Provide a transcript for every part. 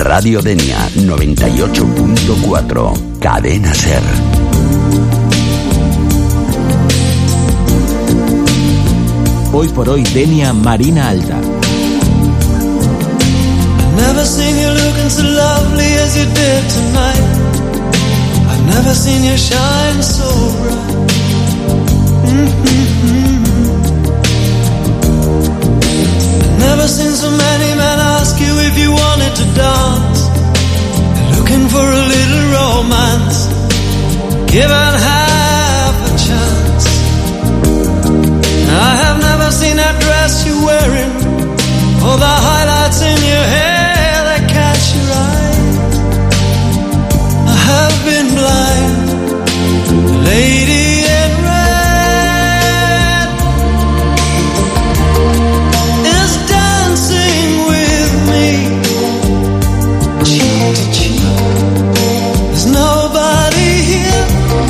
Radio Denia 98.4, Cadena Ser. Hoy por hoy, Denia, Marina Alta. Never seen you looking so lovely as you did tonight. I've never seen you shine so bright. Never seen so many men ask you if you wanted to dance. They're looking for a little romance, given half a chance. I have never seen that dress you're wearing, or the highlights in your hair that catch your eye. I have been blind, the lady in red is dancing with me, cheek to cheek. There's nobody here,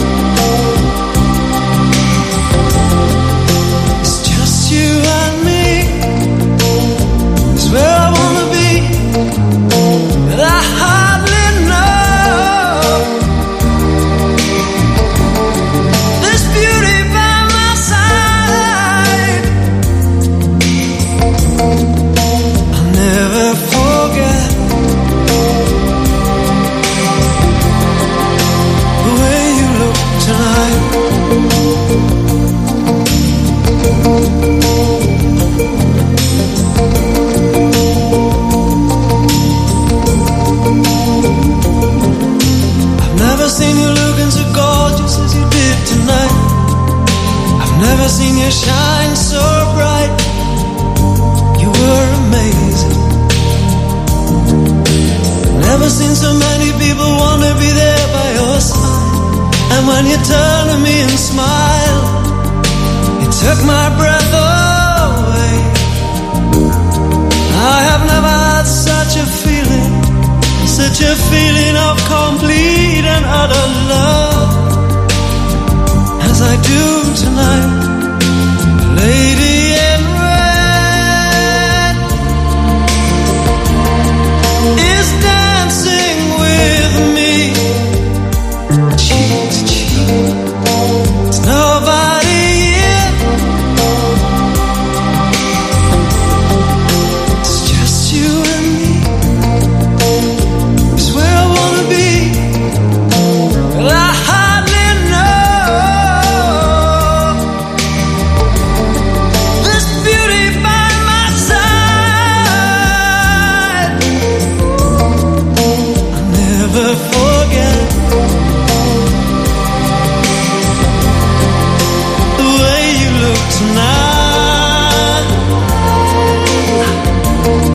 it's just you and me. It's where I wanna be, but I hardly know. This beauty by my side, I'll never forget the way you look tonight. I've never seen you looking so gorgeous as you did tonight. I've never seen you shine so bright. You were amazing. Never seen so many people want to be there by your side. And when you turn to me and smile, it took my breath away. I have never had such a feeling of